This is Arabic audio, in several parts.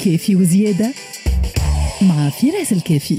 كافي وزيادة مع فراس الكافي.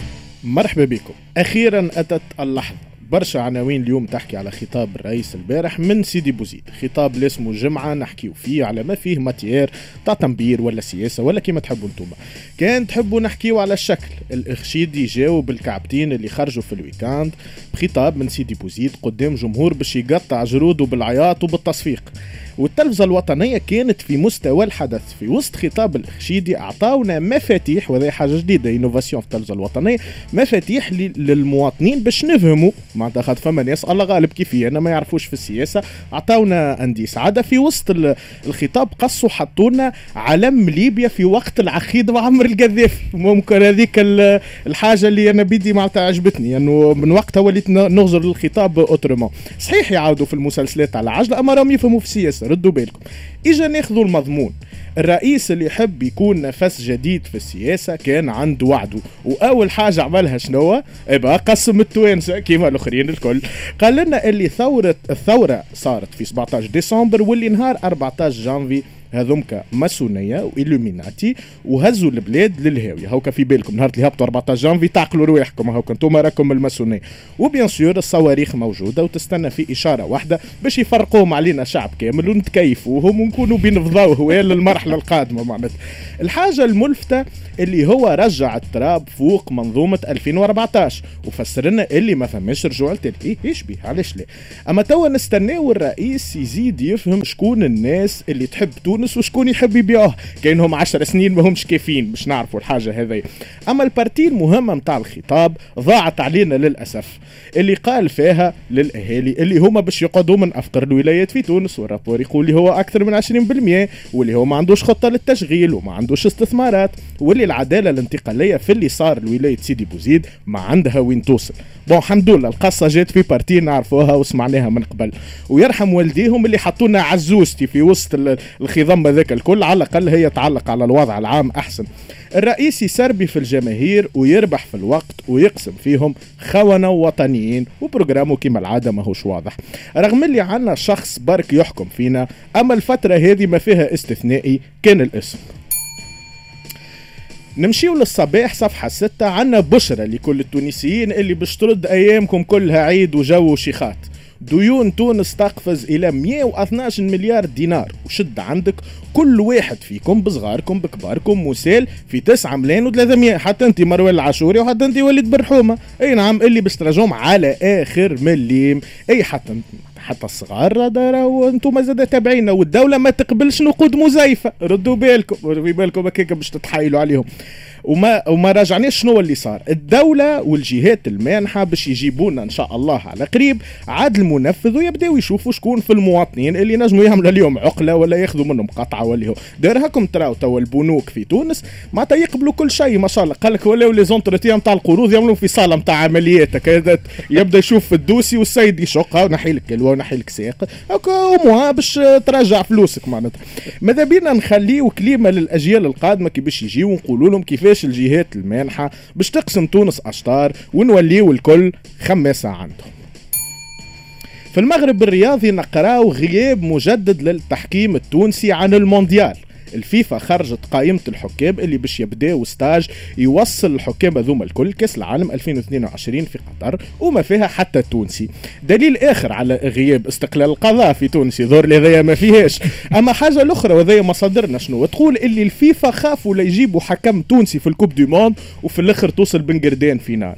مرحبا بكم. أخيرا أتت اللحظة. برشا عناوين اليوم تحكي على خطاب الرئيس البارح من سيدي بوزيد، خطاب اللي اسمه جمعة نحكيو فيه على ما فيه ماتيير تاع تنبير ولا سياسة ولا كيما تحبوا انتوما. كان تحبوا نحكيو على الشكل، الإخشيدي جاو بالكعبتين اللي خرجوا في الويكاند بخطاب من سيدي بوزيد قدام جمهور باش يقطع جروده بالعياط وبالتصفيق. والتلفزة الوطنية كانت في مستوى الحدث. في وسط خطاب الإخشيدي أعطاونا مفاتيح، وهذه حاجة جديدة إنوفاسيون في التلفزة الوطنية، مفاتيح للمواطنين باش نفهموا معناتها خاطر فما ناس الله غالب كيفية أنا ما يعرفوش في السياسة. أعطاونا أنديس عادة في وسط الخطاب قصوا حطونا علم ليبيا في وقت العقيد وعمر القذافي. ممكن هذيك الحاجة اللي أنا بدي معناتها عجبتني أنه يعني من وقتها وليت نغزر الخطاب أوترومون. صحيح يعاودوا في المسلسلات على عجلة أما راهم يفهموا في السياسة. ردوا بالكم. إجا ناخذوا المضمون. الرئيس اللي يحب يكون نفس جديد في السياسة كان عنده وعده، وأول حاجة عملها شنو؟ إبقى قسم التوانسة كيما الآخرين الكل. قال لنا اللي الثورة صارت في 17 ديسمبر واللي نهار 14 جانفي هذومك ماسونية وإلوميناتي وهزوا البلاد للهاوية. هوكا في بالكم نهار اللي هبطوا 14 جانفي تعقلوا رواحكم، هوكا انتوما راكم الماسونية. وبيان سور الصواريخ موجودة وتستنى في إشارة واحدة باش يفرقوهم علينا شعب كامل ونتكيفوهم ونكونوا بنفضاو هو للمرحلة القادمة. معناتها الحاجة الملفتة اللي هو رجع التراب فوق منظومة 2014 وفسرنا اللي ما فهمش رجوع التالي. ايش بيه علاش لا؟ اما توا نستناو الرئيس يزيد يفهم شكون الناس اللي تحب تونس وشكون يحب يبيعوه. كاينهم 10 سنين ما همش كافيين باش نعرفوا الحاجة هذه. اما البارتي المهمة متاع الخطاب ضاعت علينا للأسف، اللي قال فيها للأهالي اللي هما باش يقعدوا من أفقر الولايات في تونس، والرابور يقول لي هو أكثر من 20%، واللي هو ما عندوش خطة للتشغيل وما عندوش استثمارات، واللي العدالة الانتقالية في اللي صار لولاية سيدي بوزيد ما عندها وين توصل. بون الحمد لله القصة جات في بارتي نعرفوها وسمعناها من قبل، ويرحم والديهم اللي حطونا عزوزتي في وسط الخضم ذاك الكل. على الأقل هي تعلق على الوضع العام أحسن. الرئيس يسربي في الجماهير ويربح في الوقت ويقسم فيهم خونة وطنيين، وبروجرامه كما العادة ما هوش واضح، رغم اللي عنا شخص برك يحكم فينا. أما الفترة هذه ما فيها استثنائي كان الاسم. نمشيو للصباح صفحة 6، عنا بشرة لكل التونسيين اللي باش ترد أيامكم كلها عيد وجو وشيخات. ديون تونس تقفز إلى 112 مليار دينار، وشد عندك كل واحد فيكم بصغاركم بكباركم مسال في 9 ملايين و300. حتى انت مروان العاشوري وحتى انت وليد برحومة. اي نعم اللي باش تراجعهم على آخر مليم. اي حتى الصغار وانتم زاد تابعينا، والدولة ما تقبلش نقود مزيفة. ردوا بالكم في بالكم هكاك باش تتحايلوا عليهم. وما راجعناش شنو اللي صار. الدولة والجهات المانحة باش يجيبونا ان شاء الله على قريب عدل منفذ، ويبداو يشوفوا شكون في المواطنين اللي نجموا يعملوا اليوم عقلة ولا ياخذوا منهم قطعة ولا هو دارهاكم. تراو توا البنوك في تونس ما يقبلوا كل شيء ما شاء الله. قال لك ولاو لي زونتروتيان نتاع القروض يعملوا في صالة نتاع عمليات، يبدا يشوف في الدوسي والسيد يشقها ونحي لك كلوه ونحي لك ساق هكا باش ترجع فلوسك. معناتها ماذا بينا نخليو كلمة للأجيال القادمة كي باش يجيو ونقولوا لهم كيفاش الجهات المانحة باش تقسم تونس أشطار ونوليو الكل خماسة عندهم. في المغرب الرياضي نقراو غياب مجدد للتحكيم التونسي عن المونديال. الفيفا خرجت قائمة الحكام اللي باش يبداو ستاج يوصل الحكام هذوما الكل كأس العالم 2022 في قطر، وما فيها حتى تونسي. دليل آخر على غياب استقلال القضاء في تونس. يظهر لي هذايا ما فيهاش. أما حاجة الأخرى وهذايا مصادرنا شنو تقول، اللي الفيفا خافوا لا يجيبوا حكم تونسي في الكوب دي موند وفي الآخر توصل بن قردان فينال.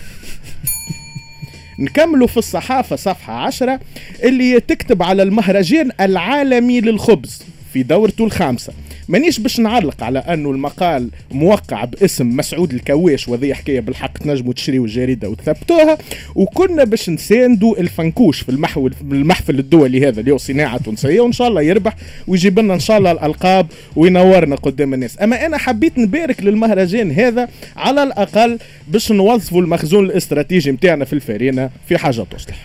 نكملوا في الصحافة صفحة 10 اللي تكتب على المهرجان العالمي للخبز في دورته الخامسة. مانيش باش نعلق على انه المقال موقع باسم مسعود الكواش، وذي حكايه بالحق تنجموا تشريوا الجريده وتثبتوها. وكنا باش نساندوا الفنكوش في المحفل الدولي هذا اللي هو صناعه تونسيه، وان شاء الله يربح ويجيب لنا ان شاء الله الالقاب وينورنا قدام الناس. اما انا حبيت نبارك للمهرجان هذا على الاقل باش نوظفوا المخزون الاستراتيجي متاعنا في الفارينه في حاجه تصلح.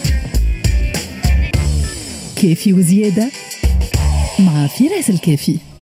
كافي وزيادة مع فراس الكافي.